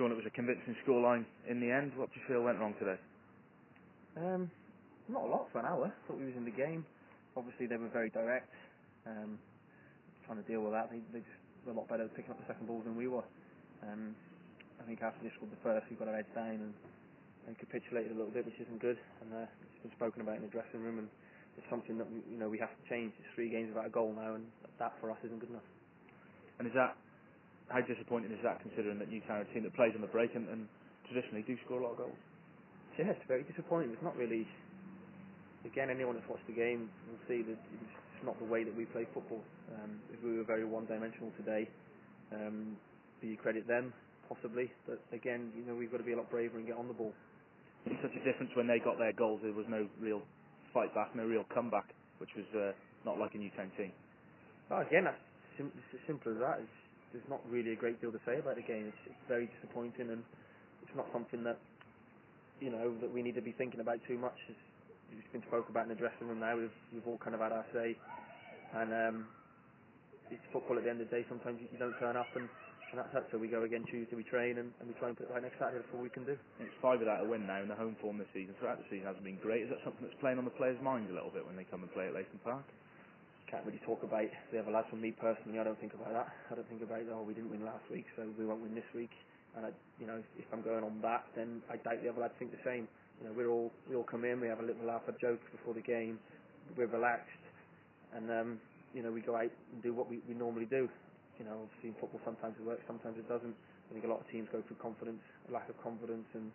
Sean, it was a convincing scoreline in the end. What do you feel went wrong today? Not a lot for an hour. Thought we was in the game. Obviously, they were very direct. Trying to deal with that. They just were a lot better at picking up the second balls than we were. I think after they scored the first, we got our heads down and capitulated a little bit, which isn't good. And it's been spoken about in the dressing room, and it's something that we have to change. It's 3 games without a goal now, and that for us isn't good enough. And how disappointing is that, considering that Newtown are a team that plays on the break and traditionally do score a lot of goals? Yeah, it's very disappointing. It's not really. Again, anyone that's watched the game will see that it's not the way that we play football. If we were very one-dimensional today, do you credit them? Possibly. But again, we've got to be a lot braver and get on the ball. It's such a difference when they got their goals. There was no real fight back, no real comeback, which was not like a Newtown team. Oh, again, that's it's as simple as that. There's not really a great deal to say about the game. It's very disappointing, and it's not something that that we need to be thinking about too much. It's been spoken about in the dressing room now. We've all kind of had our say, and it's football at the end of the day. Sometimes you don't turn up, and that's it. So we go again Tuesday, we train, and we try and put it right next Saturday. That's all we can do. It's 5 without a win now, and the home form this season throughout the season hasn't been great. Is that something that's playing on the players' minds a little bit when they come and play at Leighton Park? Can't really talk about the other lads. For me personally, I don't think about that. I don't think about we didn't win last week, so we won't win this week. And if I'm going on that, then I doubt the other lads think the same. We all come in, we have a little laugh, a joke before the game. We're relaxed, and we go out and do what we normally do. Obviously in football sometimes it works, sometimes it doesn't. I think a lot of teams go through a lack of confidence, and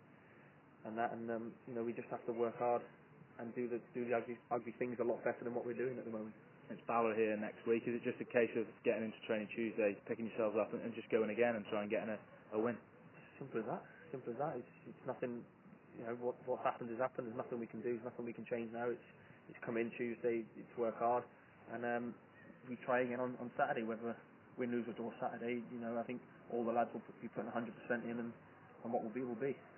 we just have to work hard and do the ugly things a lot better than what we're doing at the moment. It's Ballard here next week. Is it just a case of getting into training Tuesday, picking yourselves up and just going again and trying and getting a win? Simple as that. Simple as that. It's nothing. What happened has happened. There's nothing we can do. There's nothing we can change now. It's come in Tuesday. It's work hard, and we try again on Saturday. Whether win, lose or draw Saturday, I think all the lads will be putting 100% in, and what will be will be.